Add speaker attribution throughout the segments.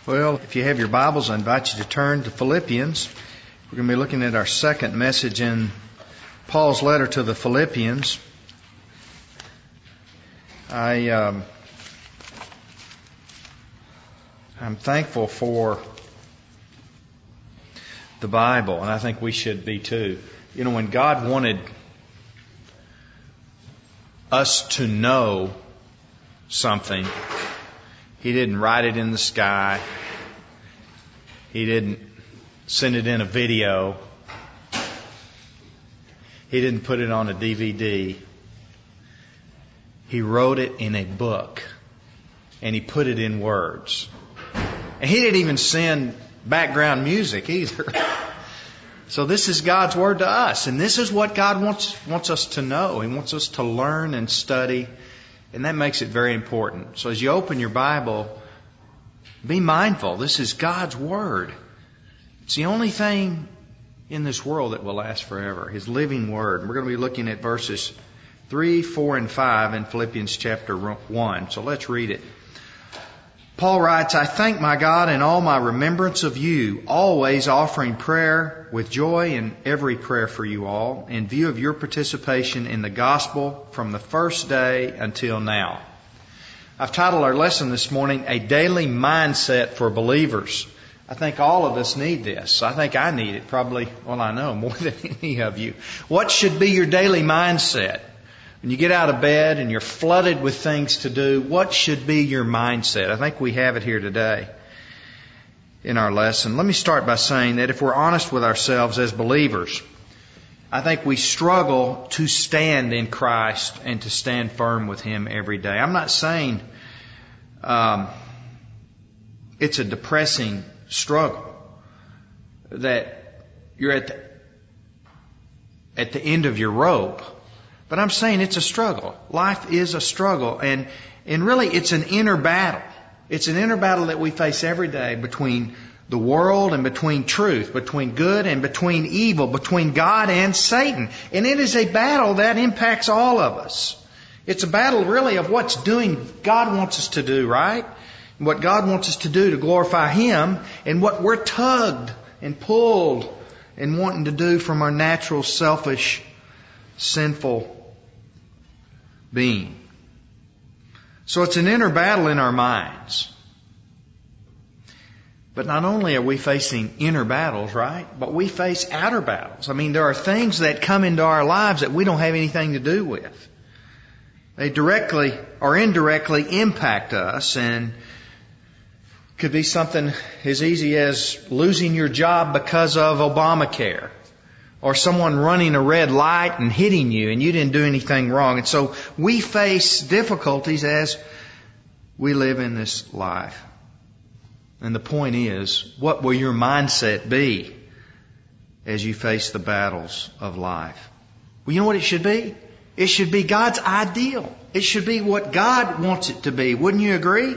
Speaker 1: Well, if you have your Bibles, I invite you to turn to Philippians. We're going to be looking at our second message in Paul's letter to the Philippians. I'm thankful for the Bible, and I think we should be too. You know, when God wanted us to know something, He didn't write it in the sky. He didn't send it in a video. He didn't put it on a DVD. He wrote it in a book, and He put it in words. And He didn't even send background music either. So this is God's Word to us, and this is what God wants us to know. He wants us to learn and study, and that makes it very important. So as you open your Bible, be mindful. This is God's Word. It's the only thing in this world that will last forever, His living Word. We're going to be looking at verses 3, 4, and 5 in Philippians chapter 1. So let's read it. Paul writes, I thank my God in all my remembrance of you, always offering prayer with joy in every prayer for you all, in view of your participation in the gospel from the first day until now. I've titled our lesson this morning, A Daily Mindset for Believers. I think all of us need this. I think I need it probably, I know, more than any of you. What should be your daily mindset? When you get out of bed and you're flooded with things to do, what should be your mindset? I think we have it here today in our lesson. Let me start by saying that if we're honest with ourselves as believers, I think we struggle to stand in Christ and to stand firm with Him every day. I'm not saying it's a depressing struggle, that you're at the end of your rope. But I'm saying it's a struggle. Life is a struggle. And really it's an inner battle. It's an inner battle that we face every day between the world and between truth, between good and between evil, between God and Satan. And it is a battle that impacts all of us. It's a battle really of what's God wants us to do, right? And what God wants us to do to glorify Him, and what we're tugged and pulled and wanting to do from our natural, selfish, sinful being. So it's an inner battle in our minds. But not only are we facing inner battles, right? But we face outer battles. I mean, there are things that come into our lives that we don't have anything to do with. They directly or indirectly impact us, and could be something as easy as losing your job because of Obamacare, or someone running a red light and hitting you and you didn't do anything wrong. And so we face difficulties as we live in this life. And the point is, what will your mindset be as you face the battles of life? Well, you know what it should be? It should be God's ideal. It should be what God wants it to be. Wouldn't you agree?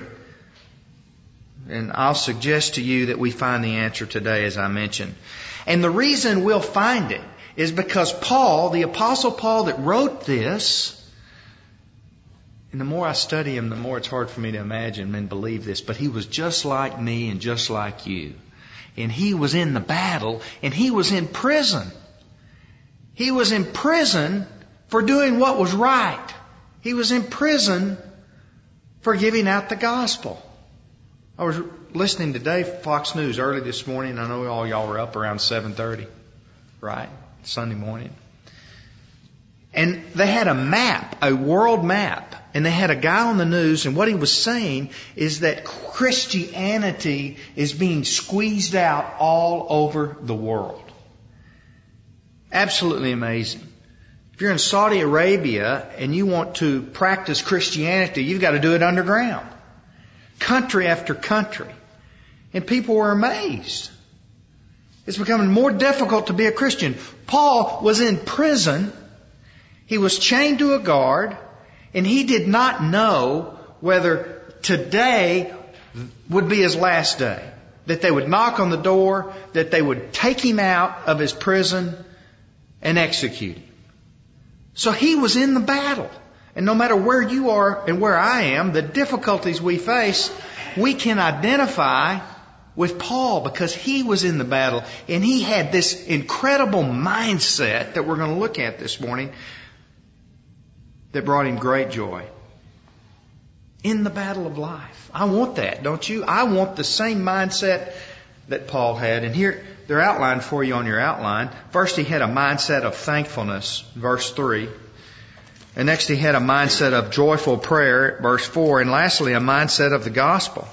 Speaker 1: And I'll suggest to you that we find the answer today, as I mentioned. And the reason we'll find it is because Paul, the Apostle Paul that wrote this, and the more I study him, the more it's hard for me to imagine and believe this, but he was just like me and just like you. And he was in the battle, and he was in prison. He was in prison for doing what was right. He was in prison for giving out the gospel. I was listening today, Fox News, early this morning. I know all y'all were up around 7:30, right? Sunday morning. And they had a map, a world map. And they had a guy on the news, and what he was saying is that Christianity is being squeezed out all over the world. Absolutely amazing. If you're in Saudi Arabia and you want to practice Christianity, you've got to do it underground. Country after country. And people were amazed. It's becoming more difficult to be a Christian. Paul was in prison. He was chained to a guard. And he did not know whether today would be his last day. That they would knock on the door. That they would take him out of his prison and execute him. So he was in the battle. And no matter where you are and where I am, the difficulties we face, we can identify with Paul because he was in the battle and he had this incredible mindset that we're going to look at this morning that brought him great joy in the battle of life. I want that, don't you? I want the same mindset that Paul had. And here, they're outlined for you on your outline. First, he had a mindset of thankfulness, verse 3. And next, he had a mindset of joyful prayer, verse 4. And lastly, a mindset of the gospel.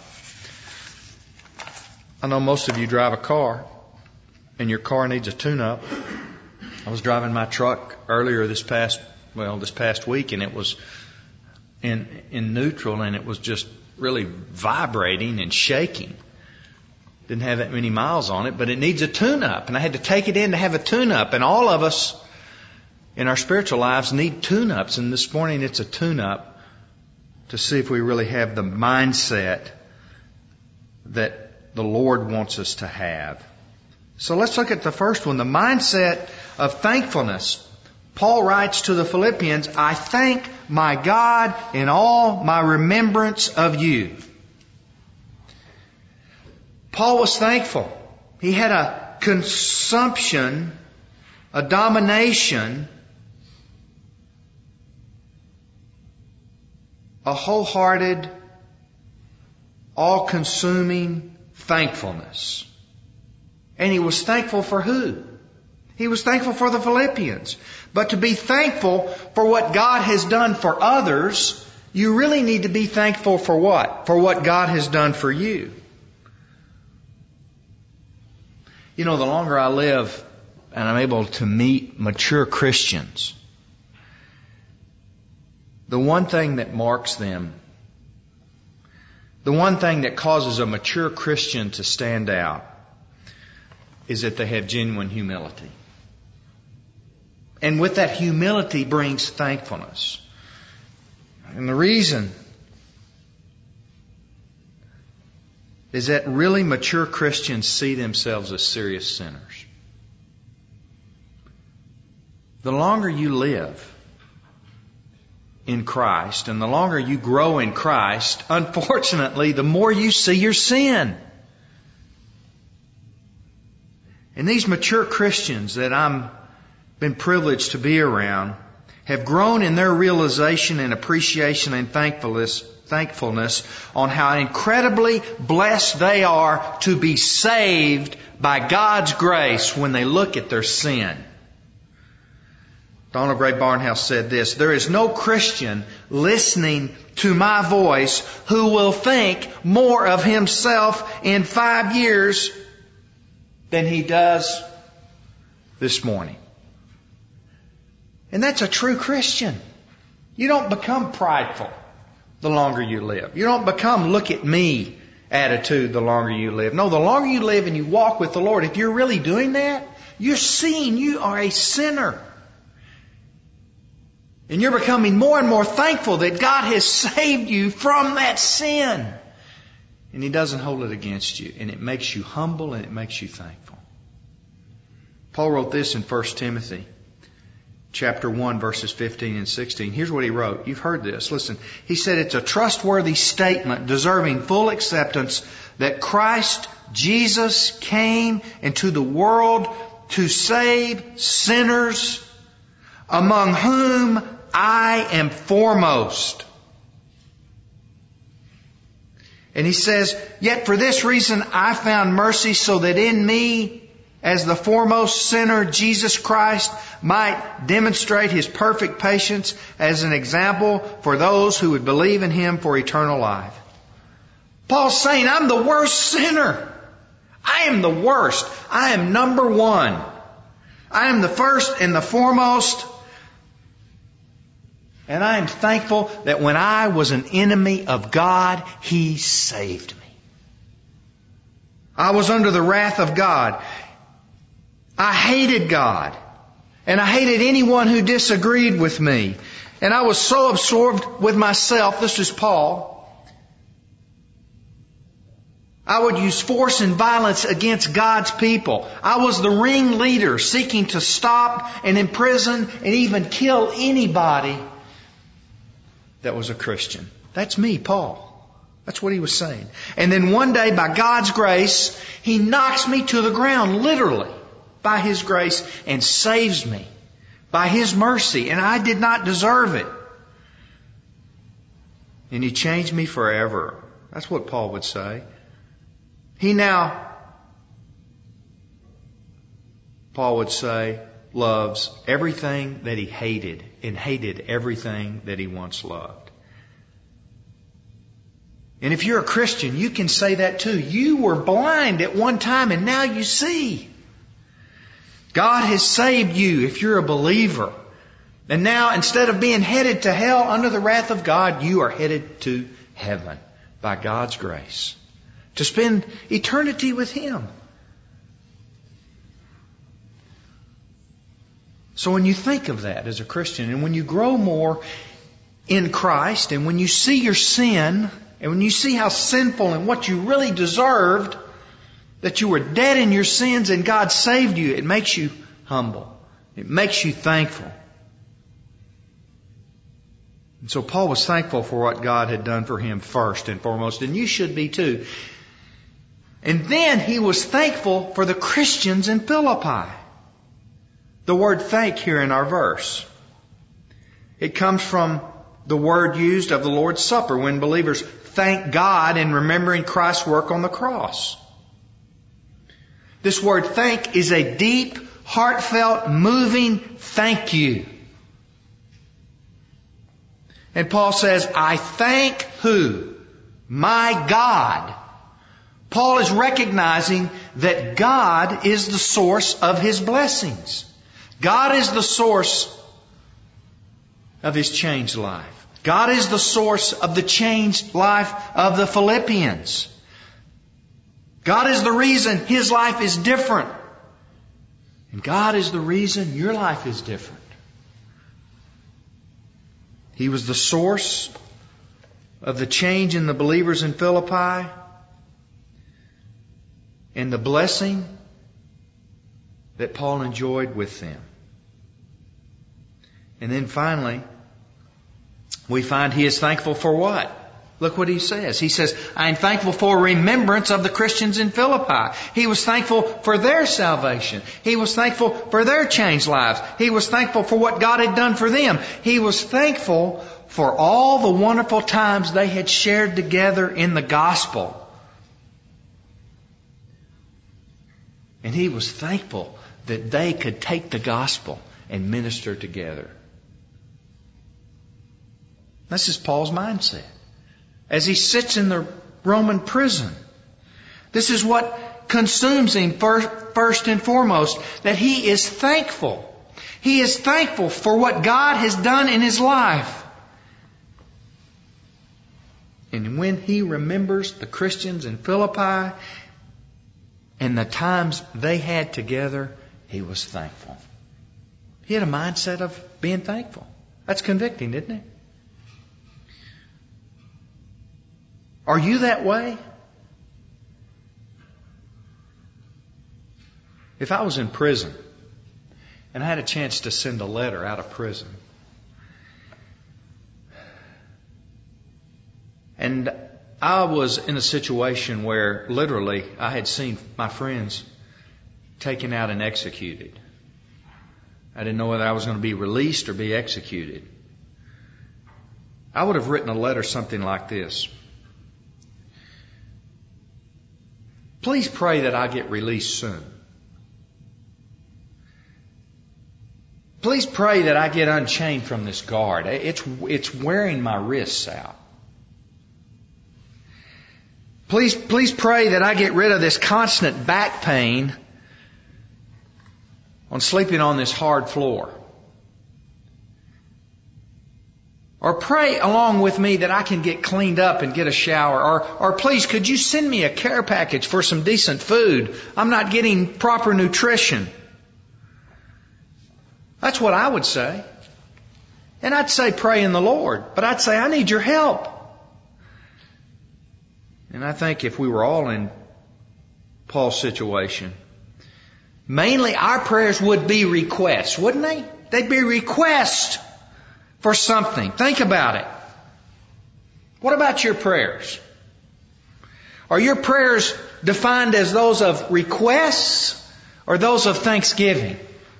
Speaker 1: I know most of you drive a car, and your car needs a tune-up. I was driving my truck earlier this past week, and it was in neutral, and it was just really vibrating and shaking. Didn't have that many miles on it, but it needs a tune-up, and I had to take it in to have a tune-up. And all of us in our spiritual lives need tune-ups, and this morning it's a tune-up to see if we really have the mindset that the Lord wants us to have. So let's look at the first one, the mindset of thankfulness. Paul writes to the Philippians, I thank my God in all my remembrance of you. Paul was thankful. He had a consumption, a domination, a wholehearted, all-consuming thankfulness. And he was thankful for who? He was thankful for the Philippians. But to be thankful for what God has done for others, you really need to be thankful for what? For what God has done for you. You know, the longer I live and I'm able to meet mature Christians, the one thing that marks them, the one thing that causes a mature Christian to stand out is that they have genuine humility. And with that humility brings thankfulness. And the reason is that really mature Christians see themselves as serious sinners. The longer you live in Christ and the longer you grow in Christ, unfortunately, the more you see your sin. And these mature Christians that I'm been privileged to be around have grown in their realization and appreciation and thankfulness on how incredibly blessed they are to be saved by God's grace when they look at their sin. Donald Gray Barnhouse said this, there is no Christian listening to my voice who will think more of himself in 5 years than he does this morning. And that's a true Christian. You don't become prideful the longer you live. You don't become look at me attitude the longer you live. No, the longer you live and you walk with the Lord, if you're really doing that, you're seeing you are a sinner. And you're becoming more and more thankful that God has saved you from that sin. And He doesn't hold it against you. And it makes you humble and it makes you thankful. Paul wrote this in 1 Timothy chapter 1, verses 15 and 16. Here's what he wrote. You've heard this. Listen. He said it's a trustworthy statement deserving full acceptance that Christ Jesus came into the world to save sinners, among whom I am foremost. And he says, yet for this reason I found mercy so that in me, as the foremost sinner, Jesus Christ might demonstrate His perfect patience as an example for those who would believe in Him for eternal life. Paul's saying, I'm the worst sinner. I am the worst. I am number one. I am the first and the foremost. And I am thankful that when I was an enemy of God, He saved me. I was under the wrath of God. I hated God. And I hated anyone who disagreed with me. And I was so absorbed with myself, this is Paul, I would use force and violence against God's people. I was the ringleader seeking to stop and imprison and even kill anybody that was a Christian. That's me, Paul. That's what he was saying. And then one day, by God's grace, he knocks me to the ground, literally, by his grace, and saves me by his mercy. And I did not deserve it. And he changed me forever. That's what Paul would say. Paul would say, loves everything that he hated and hated everything that he once loved. And if you're a Christian, you can say that too. You were blind at one time and now you see. God has saved you if you're a believer. And now, instead of being headed to hell under the wrath of God, you are headed to heaven by God's grace to spend eternity with Him. So when you think of that as a Christian, and when you grow more in Christ, and when you see your sin, and when you see how sinful and what you really deserved, that you were dead in your sins and God saved you, it makes you humble. It makes you thankful. And so Paul was thankful for what God had done for him first and foremost, and you should be too. And then he was thankful for the Christians in Philippi. The word thank here in our verse, it comes from the word used of the Lord's Supper when believers thank God in remembering Christ's work on the cross. This word thank is a deep, heartfelt, moving thank you. And Paul says, I thank who? My God. Paul is recognizing that God is the source of his blessings. God is the source of his changed life. God is the source of the changed life of the Philippians. God is the reason his life is different. And God is the reason your life is different. He was the source of the change in the believers in Philippi and the blessing that Paul enjoyed with them. And then finally, we find he is thankful for what? Look what he says. He says, I am thankful for remembrance of the Christians in Philippi. He was thankful for their salvation. He was thankful for their changed lives. He was thankful for what God had done for them. He was thankful for all the wonderful times they had shared together in the gospel. And he was thankful that they could take the gospel and minister together. This is Paul's mindset. As he sits in the Roman prison, this is what consumes him first and foremost, that he is thankful. He is thankful for what God has done in his life. And when he remembers the Christians in Philippi and the times they had together, he was thankful. He had a mindset of being thankful. That's convicting, isn't it? Are you that way? If I was in prison and I had a chance to send a letter out of prison, and I was in a situation where literally I had seen my friends taken out and executed. I didn't know whether I was going to be released or be executed. I would have written a letter something like this. Please pray that I get released soon. Please pray that I get unchained from this guard. It's wearing my wrists out. Please pray that I get rid of this constant back pain on sleeping on this hard floor. Or pray along with me that I can get cleaned up and get a shower. Or please, could you send me a care package for some decent food? I'm not getting proper nutrition. That's what I would say. And I'd say pray in the Lord. But I'd say I need your help. And I think if we were all in Paul's situation, mainly our prayers would be requests, wouldn't they? They'd be requests for something. Think about it. What about your prayers? Are your prayers defined as those of requests or those of thanksgiving?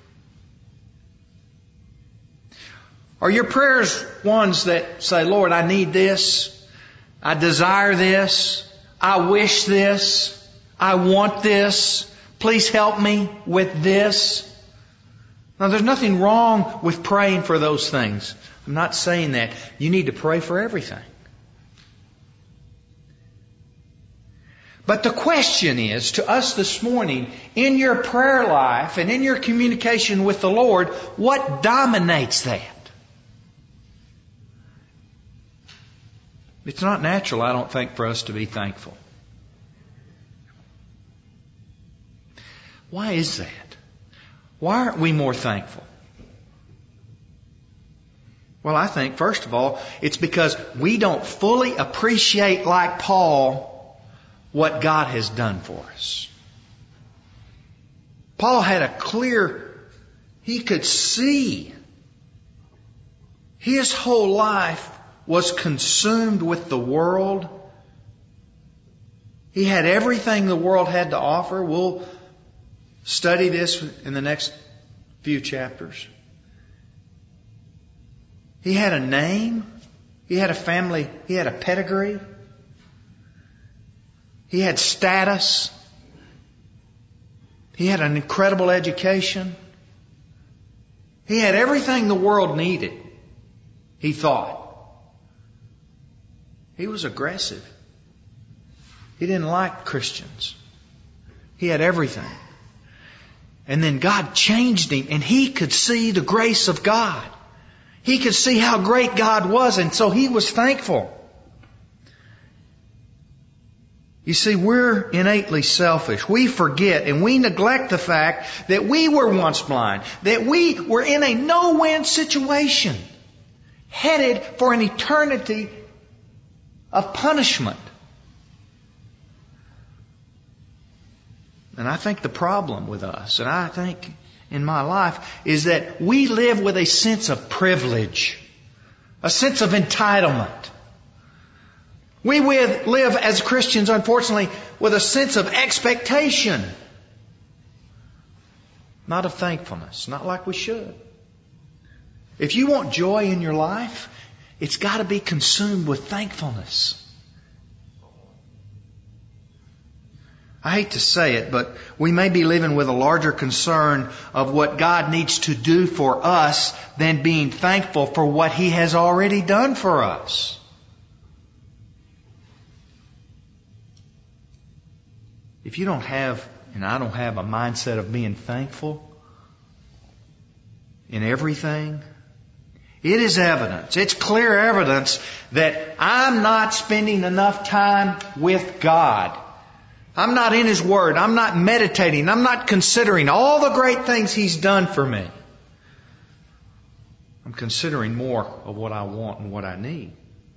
Speaker 1: Are your prayers ones that say, Lord, I need this, I desire this, I wish this, I want this, please help me with this? Now, there's nothing wrong with praying for those things. I'm not saying that. You need to pray for everything. But the question is, to us this morning, in your prayer life and in your communication with the Lord, what dominates that? It's not natural, I don't think, for us to be thankful. Why is that? Why aren't we more thankful? Well, I think, first of all, it's because we don't fully appreciate, like Paul, what God has done for us. Paul had he could see his whole life was consumed with the world. He had everything the world had to offer. We'll study this in the next few chapters. He had a name. He had a family. He had a pedigree. He had status. He had an incredible education. He had everything the world needed, he thought. He was aggressive. He didn't like Christians. He had everything. And then God changed him, and he could see the grace of God. He could see how great God was, and so he was thankful. You see, we're innately selfish. We forget and we neglect the fact that we were once blind, that we were in a no-win situation, headed for an eternity of punishment. And I think the problem with us, and I think in my life, is that we live with a sense of privilege, a sense of entitlement. We live as Christians, unfortunately, with a sense of expectation, not of thankfulness, not like we should. If you want joy in your life, it's got to be consumed with thankfulness. I hate to say it, but we may be living with a larger concern of what God needs to do for us than being thankful for what He has already done for us. If you don't have, and I don't have, a mindset of being thankful in everything, it is evidence. It's clear evidence that I'm not spending enough time with God. I'm not in His Word. I'm not meditating. I'm not considering all the great things He's done for me. I'm considering more of what I want and what I need.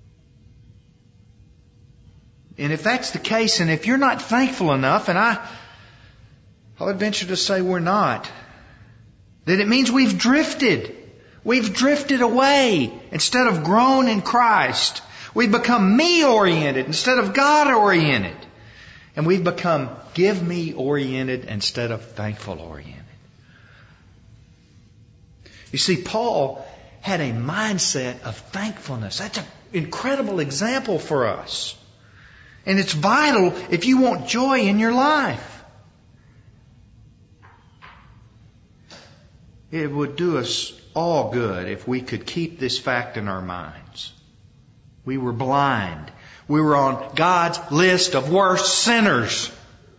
Speaker 1: And if that's the case, and if you're not thankful enough, and I'll venture to say we're not, then it means we've drifted. We've drifted away instead of grown in Christ. We've become me-oriented instead of God-oriented. And we've become give-me-oriented instead of thankful-oriented. You see, Paul had a mindset of thankfulness. That's an incredible example for us. And it's vital if you want joy in your life. It would do us all good if we could keep this fact in our minds. We were blind. We were on God's list of worst sinners.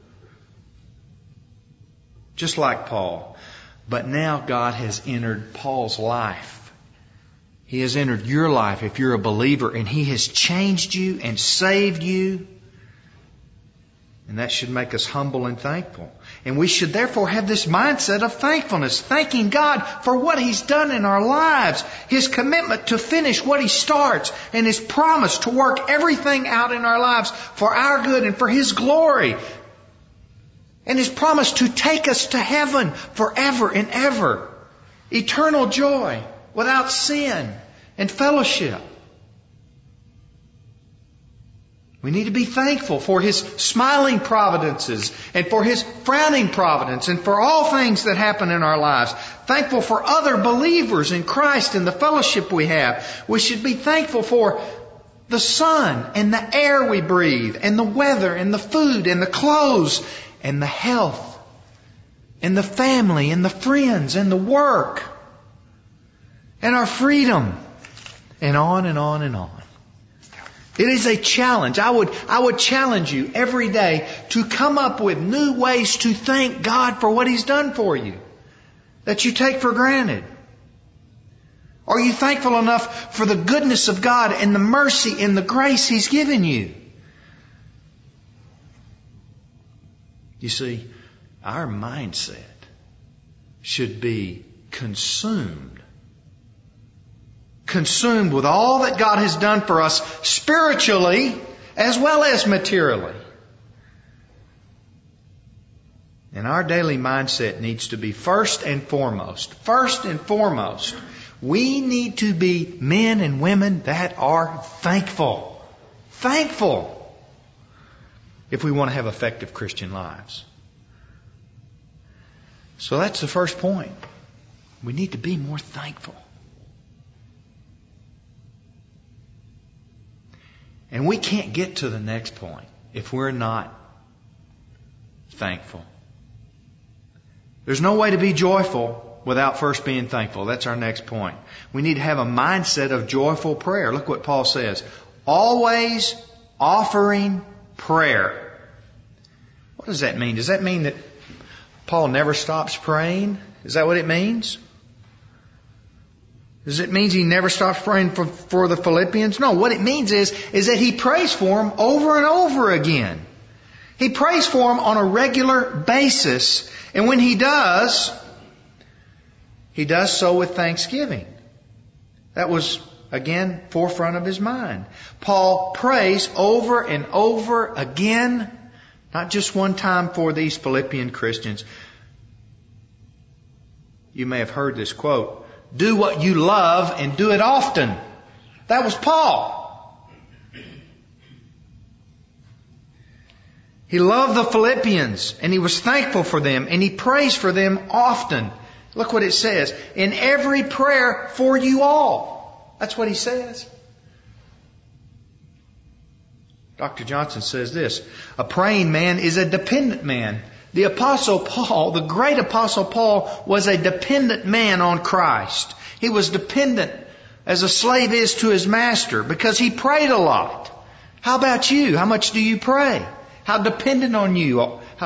Speaker 1: Just like Paul. But now God has entered Paul's life. He has entered your life if you're a believer, and He has changed you and saved you. And that should make us humble and thankful. And we should therefore have this mindset of thankfulness, thanking God for what He's done in our lives, His commitment to finish what He starts, and His promise to work everything out in our lives for our good and for His glory. And His promise to take us to heaven forever and ever. Eternal joy without sin and fellowship. We We need to be thankful for His smiling providences and for His frowning providence and for all things that happen in our lives. Thankful for other believers in Christ and the fellowship we have. We should be thankful for the sun and the air we breathe and the weather and the food and the clothes and the health and the family and the friends and the work and our freedom and on and on and on. It is a challenge. I would challenge you every day to come up with new ways to thank God for what He's done for you that you take for granted. Are you thankful enough for the goodness of God and the mercy and the grace He's given you? You see, our mindset should be consumed with all that God has done for us spiritually as well as materially. And our daily mindset needs to be first and foremost, we need to be men and women that are thankful. Thankful. If we want to have effective Christian lives. So that's the first point. We need to be more thankful. And we can't get to the next point if we're not thankful. There's no way to be joyful without first being thankful. That's our next point. We need to have a mindset of joyful prayer. Look what Paul says. Always offering prayer. What does that mean? Does that mean that Paul never stops praying? Is that what it means? Does it mean he never stops praying for the Philippians? No, what it means is that he prays for them over and over again. He prays for them on a regular basis. And when he does so with thanksgiving. That was, again, forefront of his mind. Paul prays over and over again, not just one time for these Philippian Christians. You may have heard this quote. Do what you love and do it often. That was Paul. He loved the Philippians and he was thankful for them and he prays for them often. Look what it says. In every prayer for you all. That's what he says. Dr. Johnson says this. A praying man is a dependent man. The Apostle Paul, the great Apostle Paul, was a dependent man on Christ. He was dependent as a slave is to his master because he prayed a lot. How about you? How much do you pray? How dependent are you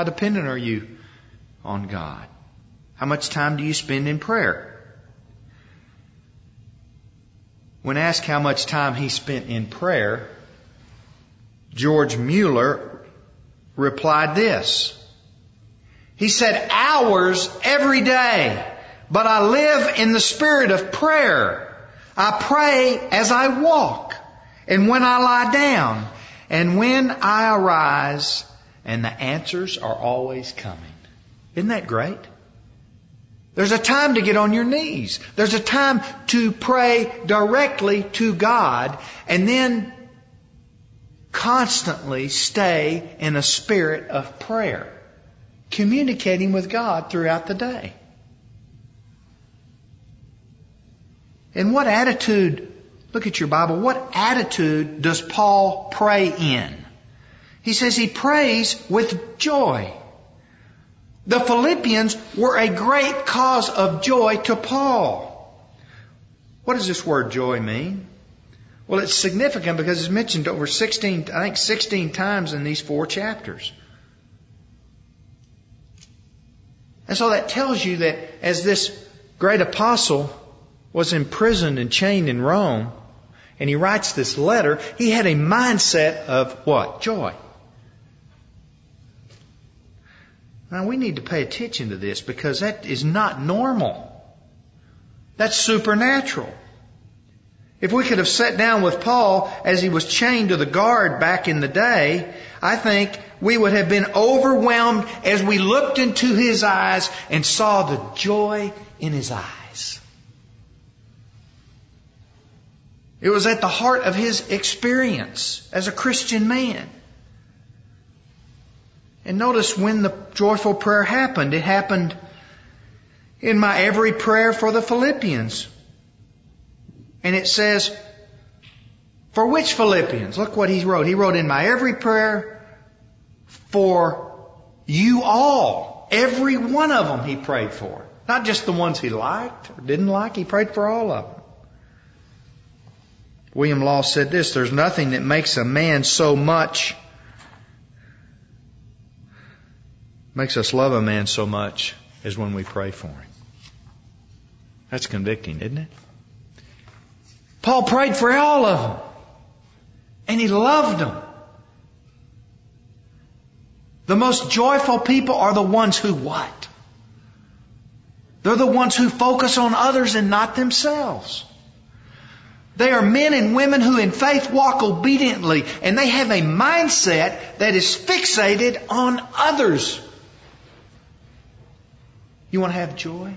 Speaker 1: on God? How much time do you spend in prayer? When asked how much time he spent in prayer, George Mueller replied this. He said, hours every day, but I live in the spirit of prayer. I pray as I walk and when I lie down and when I arise, and the answers are always coming. Isn't that great? There's a time to get on your knees. There's a time to pray directly to God and then constantly stay in a spirit of prayer, communicating with God throughout the day. And what attitude, look at your Bible, what attitude does Paul pray in? He says he prays with joy. The Philippians were a great cause of joy to Paul. What does this word joy mean? Well, it's significant because it's mentioned over 16 times in these 4 chapters. And so that tells you that as this great apostle was imprisoned and chained in Rome, and he writes this letter, he had a mindset of what? Joy. Now we need to pay attention to this because that is not normal. That's supernatural. If we could have sat down with Paul as he was chained to the guard back in the day, I think we would have been overwhelmed as we looked into his eyes and saw the joy in his eyes. It was at the heart of his experience as a Christian man. And notice when the joyful prayer happened. It happened in my every prayer for the Philippians. And it says, for which Philippians? Look what he wrote. He wrote, in my every prayer for you all. Every one of them he prayed for. Not just the ones he liked or didn't like. He prayed for all of them. William Law said this, there's nothing that makes a man so much, makes us love a man so much as when we pray for him. That's convicting, isn't it? Paul prayed for all of them. And he loved them. The most joyful people are the ones who what? They're the ones who focus on others and not themselves. They are men and women who in faith walk obediently, and they have a mindset that is fixated on others. You want to have joy?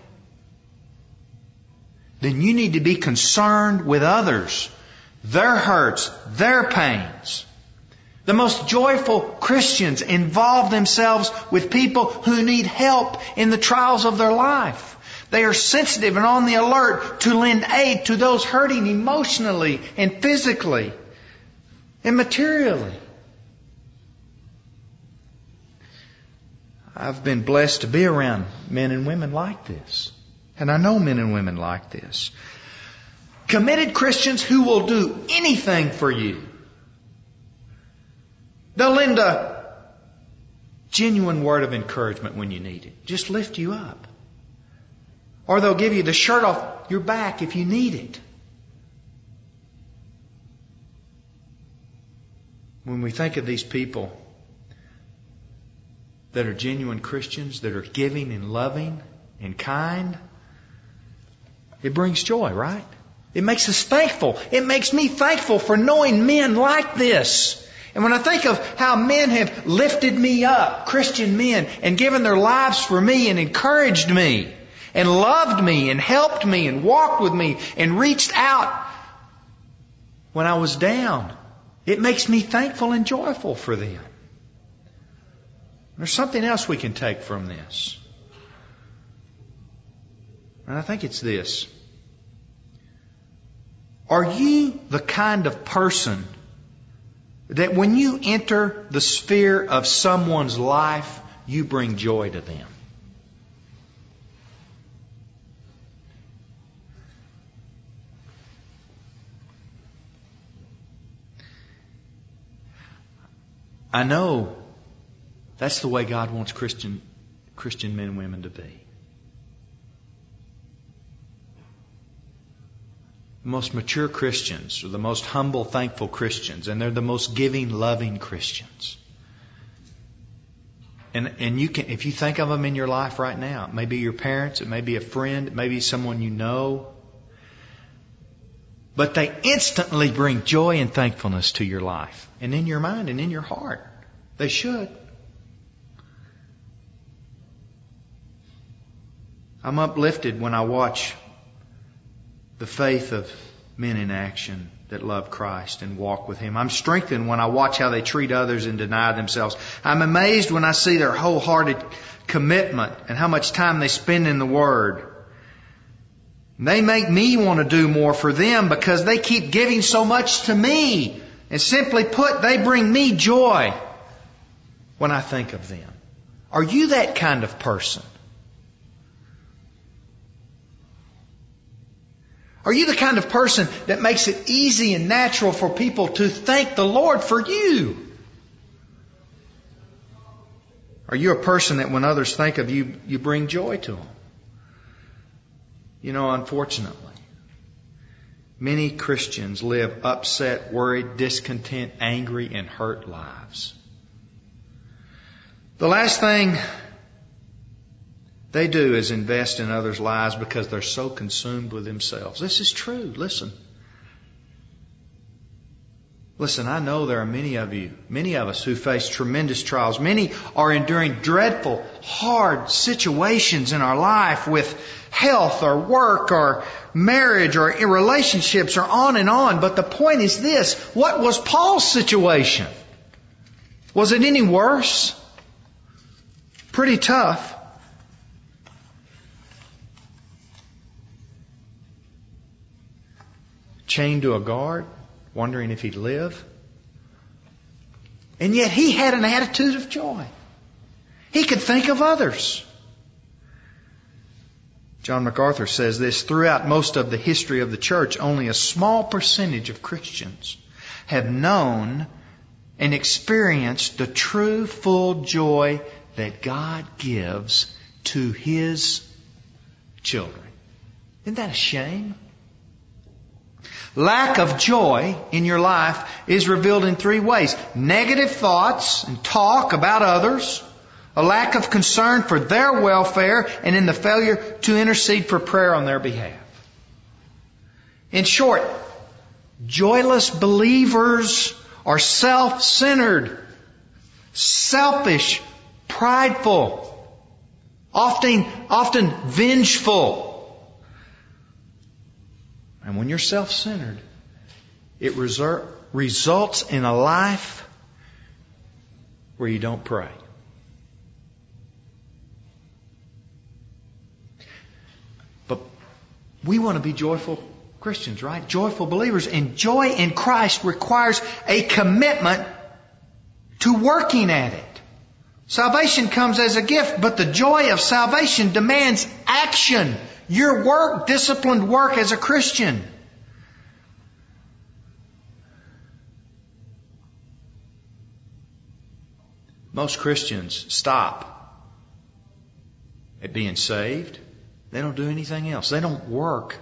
Speaker 1: Then you need to be concerned with others, their hurts, their pains. The most joyful Christians involve themselves with people who need help in the trials of their life. They are sensitive and on the alert to lend aid to those hurting emotionally and physically and materially. I've been blessed to be around men and women like this. And I know men and women like this. Committed Christians who will do anything for you. They'll lend a genuine word of encouragement when you need it. Just lift you up. Or they'll give you the shirt off your back if you need it. When we think of these people that are genuine Christians, that are giving and loving and kind, it brings joy, right? It makes us thankful. It makes me thankful for knowing men like this. And when I think of how men have lifted me up, Christian men, and given their lives for me and encouraged me and loved me and helped me and walked with me and reached out when I was down, it makes me thankful and joyful for them. There's something else we can take from this. And I think it's this. Are you the kind of person that when you enter the sphere of someone's life, you bring joy to them? I know that's the way God wants Christian men and women to be. The most mature Christians are the most humble, thankful Christians, and they're the most giving, loving Christians. And you can, if you think of them in your life right now, it may be your parents, it may be a friend, it may be someone you know, but they instantly bring joy and thankfulness to your life, and in your mind and in your heart. They should. I'm uplifted when I watch the faith of men in action that love Christ and walk with Him. I'm strengthened when I watch how they treat others and deny themselves. I'm amazed when I see their wholehearted commitment and how much time they spend in the Word. They make me want to do more for them because they keep giving so much to me. And simply put, they bring me joy when I think of them. Are you that kind of person? Are you the kind of person that makes it easy and natural for people to thank the Lord for you? Are you a person that when others think of you, you bring joy to them? You know, unfortunately, many Christians live upset, worried, discontent, angry, and hurt lives. The last thing they do is invest in others' lives because they're so consumed with themselves. This is true. Listen. Listen, I know there are many of us who face tremendous trials. Many are enduring dreadful, hard situations in our life with health or work or marriage or in relationships or on and on. But the point is this: what was Paul's situation? Was it any worse? Pretty tough. Chained to a guard, wondering if he'd live. And yet he had an attitude of joy. He could think of others. John MacArthur says this: throughout most of the history of the church, only a small percentage of Christians have known and experienced the true, full joy that God gives to His children. Isn't that a shame? Lack of joy in your life is revealed in three ways: negative thoughts and talk about others, a lack of concern for their welfare, and in the failure to intercede for prayer on their behalf. In short, joyless believers are self-centered, selfish, prideful, often vengeful. And when you're self-centered, it results in a life where you don't pray. But we want to be joyful Christians, right? Joyful believers. And joy in Christ requires a commitment to working at it. Salvation comes as a gift, but the joy of salvation demands action. Your work, disciplined work as a Christian. Most Christians stop at being saved. They don't do anything else. They don't work.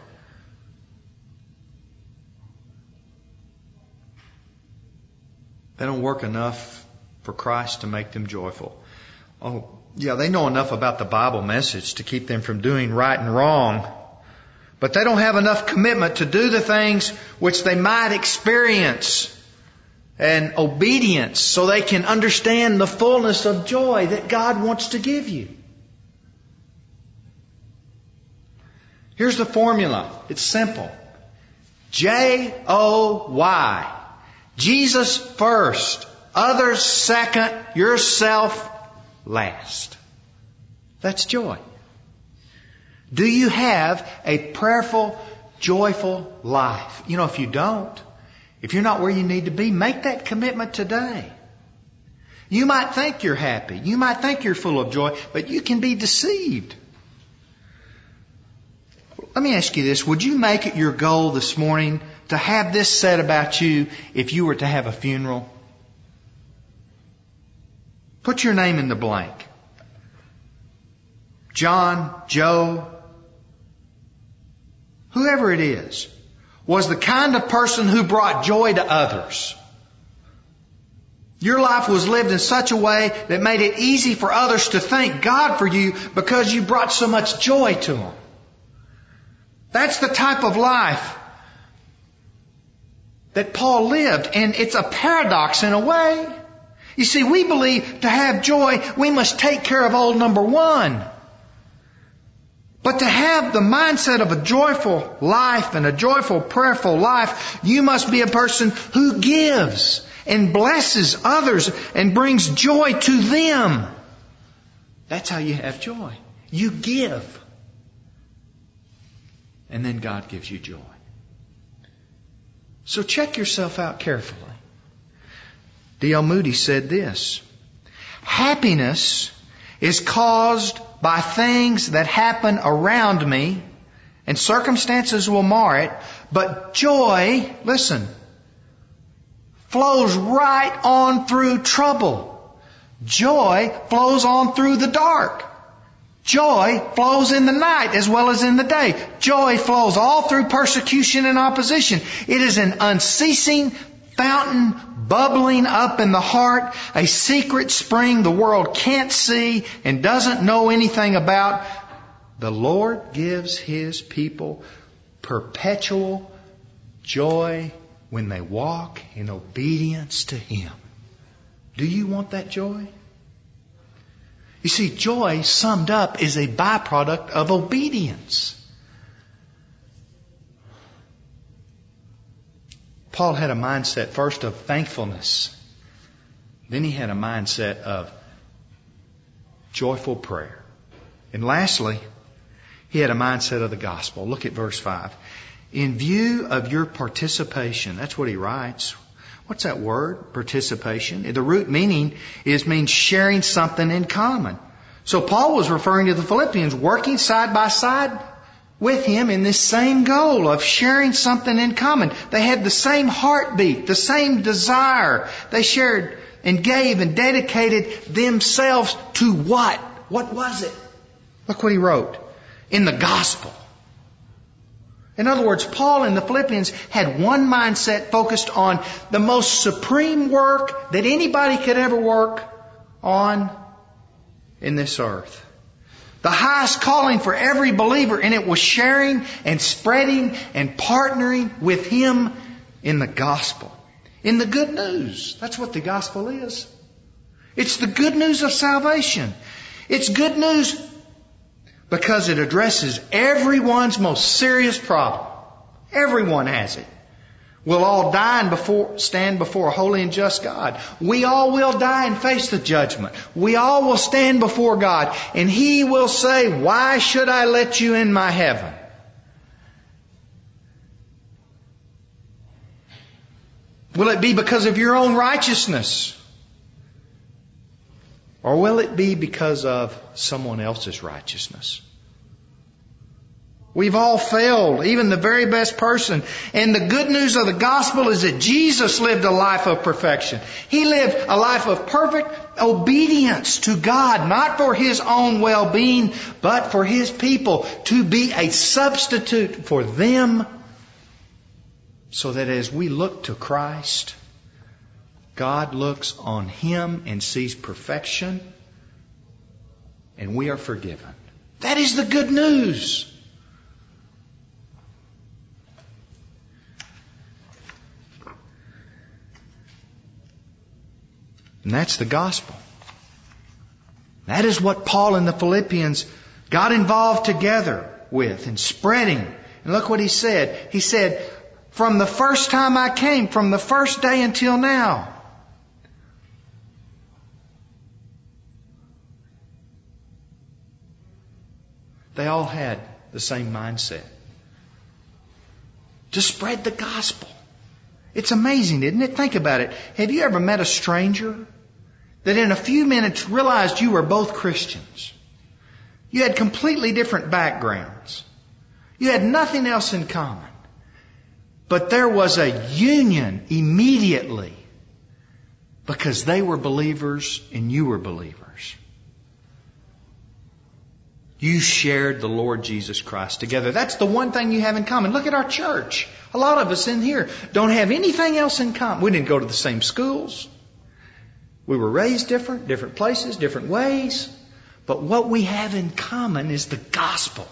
Speaker 1: They don't work enough for Christ to make them joyful. Oh, yeah, they know enough about the Bible message to keep them from doing right and wrong. But they don't have enough commitment to do the things which they might experience and obedience so they can understand the fullness of joy that God wants to give you. Here's the formula. It's simple. J-O-Y. Jesus first, others second, yourself last. That's joy. Do you have a prayerful, joyful life? You know, if you don't, if you're not where you need to be, make that commitment today. You might think you're happy. You might think you're full of joy, but you can be deceived. Let me ask you this. Would you make it your goal this morning to have this said about you if you were to have a funeral? Put your name in the blank. John, Joe, whoever it is, was the kind of person who brought joy to others. Your life was lived in such a way that made it easy for others to thank God for you because you brought so much joy to them. That's the type of life that Paul lived, and it's a paradox in a way. You see, we believe to have joy, we must take care of old number one. But to have the mindset of a joyful life and a joyful, prayerful life, you must be a person who gives and blesses others and brings joy to them. That's how you have joy. You give. And then God gives you joy. So check yourself out carefully. D.L. Moody said this: happiness is caused by things that happen around me, and circumstances will mar it, but joy, listen, flows right on through trouble. Joy flows on through the dark. Joy flows in the night as well as in the day. Joy flows all through persecution and opposition. It is an unceasing fountain bubbling up in the heart, a secret spring the world can't see and doesn't know anything about. The Lord gives His people perpetual joy when they walk in obedience to Him. Do you want that joy? You see, joy summed up is a byproduct of obedience. Paul had a mindset first of thankfulness. Then he had a mindset of joyful prayer. And lastly, he had a mindset of the gospel. Look at verse 5. In view of your participation, that's what he writes. What's that word? Participation. The root meaning means sharing something in common. So Paul was referring to the Philippians working side by side with him in this same goal of sharing something in common. They had the same heartbeat, the same desire. They shared and gave and dedicated themselves to what? What was it? Look what he wrote. In the gospel. In other words, Paul and the Philippians had one mindset focused on the most supreme work that anybody could ever work on in this earth. The highest calling for every believer, and it was sharing and spreading and partnering with Him in the gospel. In the good news. That's what the gospel is. It's the good news of salvation. It's good news because it addresses everyone's most serious problem. Everyone has it. We'll all die and stand before a holy and just God. We all will die and face the judgment. We all will stand before God, and He will say, "Why should I let you in my heaven?" Will it be because of your own righteousness? Or will it be because of someone else's righteousness? We've all failed, even the very best person. And the good news of the gospel is that Jesus lived a life of perfection. He lived a life of perfect obedience to God, not for His own well-being, but for His people, to be a substitute for them, so that as we look to Christ, God looks on Him and sees perfection, and we are forgiven. That is the good news. And that's the gospel. That is what Paul and the Philippians got involved together with in spreading. And look what he said. He said, from the first time I came, from the first day until now. They all had the same mindset. To spread the gospel. It's amazing, isn't it? Think about it. Have you ever met a stranger that in a few minutes realized you were both Christians? You had completely different backgrounds. You had nothing else in common. But there was a union immediately because they were believers and you were believers. You shared the Lord Jesus Christ together. That's the one thing you have in common. Look at our church. A lot of us in here don't have anything else in common. We didn't go to the same schools. We were raised different places, different ways. But what we have in common is the gospel.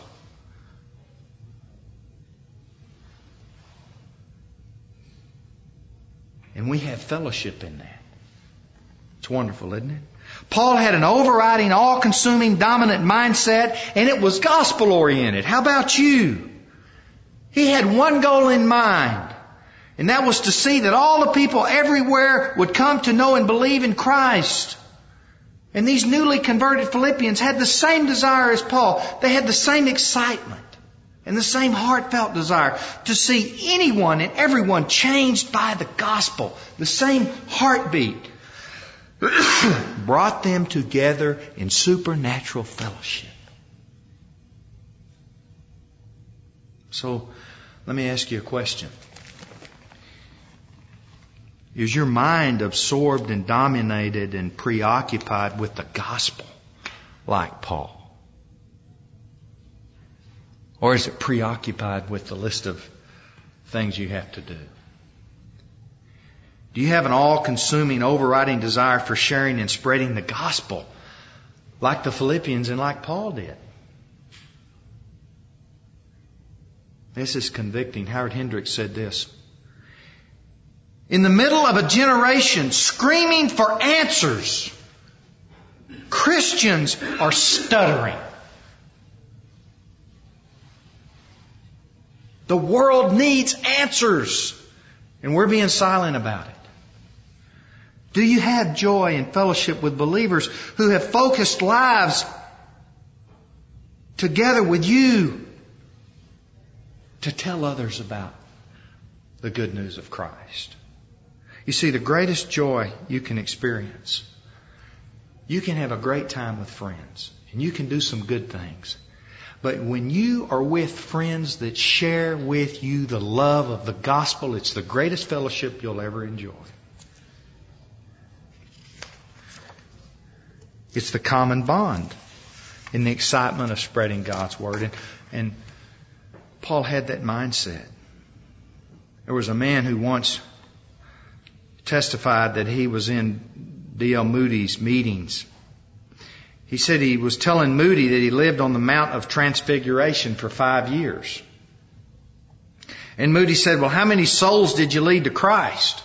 Speaker 1: And we have fellowship in that. It's wonderful, isn't it? Paul had an overriding, all-consuming, dominant mindset, and it was gospel-oriented. How about you? He had one goal in mind, and that was to see that all the people everywhere would come to know and believe in Christ. And these newly converted Philippians had the same desire as Paul. They had the same excitement and the same heartfelt desire to see anyone and everyone changed by the gospel. The same heartbeat brought them together in supernatural fellowship. So, let me ask you a question. Is your mind absorbed and dominated and preoccupied with the gospel like Paul? Or is it preoccupied with the list of things you have to do? Do you have an all-consuming, overriding desire for sharing and spreading the gospel like the Philippians and like Paul did? This is convicting. Howard Hendricks said this. In the middle of a generation screaming for answers, Christians are stuttering. The world needs answers, and we're being silent about it. Do you have joy and fellowship with believers who have focused lives together with you to tell others about the good news of Christ? You see, the greatest joy you can experience, you can have a great time with friends, and you can do some good things. But when you are with friends that share with you the love of the gospel, it's the greatest fellowship you'll ever enjoy. It's the common bond in the excitement of spreading God's Word. And Paul had that mindset. There was a man who once testified that he was in D.L. Moody's meetings. He said he was telling Moody that he lived on the Mount of Transfiguration for 5 years. And Moody said, well, how many souls did you lead to Christ?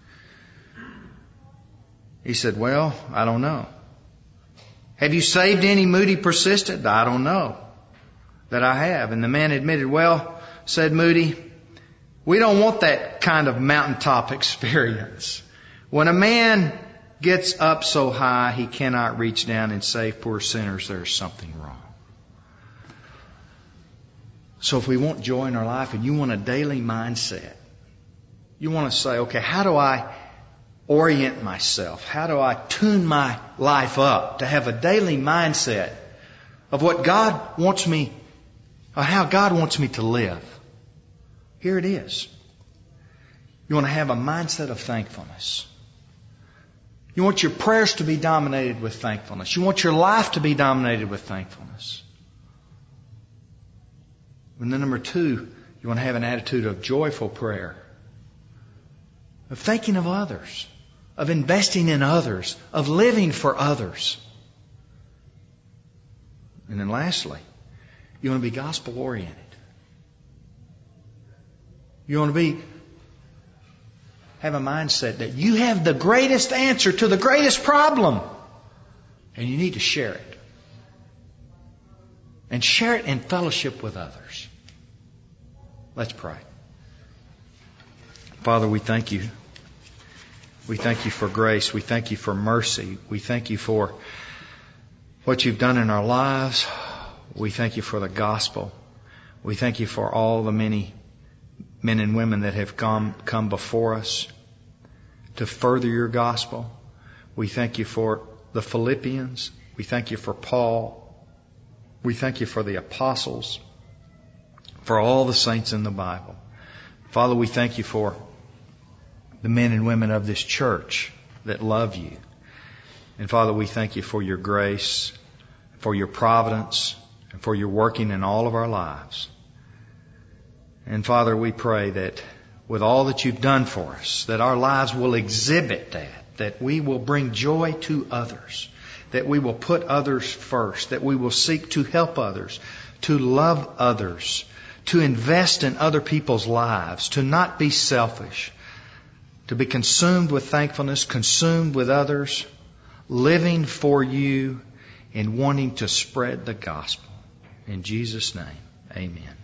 Speaker 1: He said, well, I don't know. Have you saved any? Moody persisted. I don't know that I have. And the man admitted, well, said Moody, we don't want that kind of mountaintop experience. When a man gets up so high he cannot reach down and save poor sinners, there's something wrong. So if we want joy in our life and you want a daily mindset, you want to say, okay, how do I orient myself? How do I tune my life up to have a daily mindset of what God wants me, or how God wants me to live? Here it is. You want to have a mindset of thankfulness. You want your prayers to be dominated with thankfulness. You want your life to be dominated with thankfulness. And then number 2, you want to have an attitude of joyful prayer, of thinking of others, of investing in others, of living for others. And then lastly, you want to be gospel oriented. You want to have a mindset that you have the greatest answer to the greatest problem. And you need to share it. And share it in fellowship with others. Let's pray. Father, we thank you. We thank you for grace. We thank you for mercy. We thank you for what you've done in our lives. We thank you for the gospel. We thank you for all the many men and women that have come before us to further your gospel. We thank you for the Philippians. We thank you for Paul. We thank you for the apostles, for all the saints in the Bible. Father, we thank you for the men and women of this church that love you. And Father, we thank you for your grace, for your providence, and for your working in all of our lives. And Father, we pray that with all that you've done for us, that our lives will exhibit that we will bring joy to others, that we will put others first, that we will seek to help others, to love others, to invest in other people's lives, to not be selfish, to be consumed with thankfulness, consumed with others, living for you and wanting to spread the gospel. In Jesus' name, amen.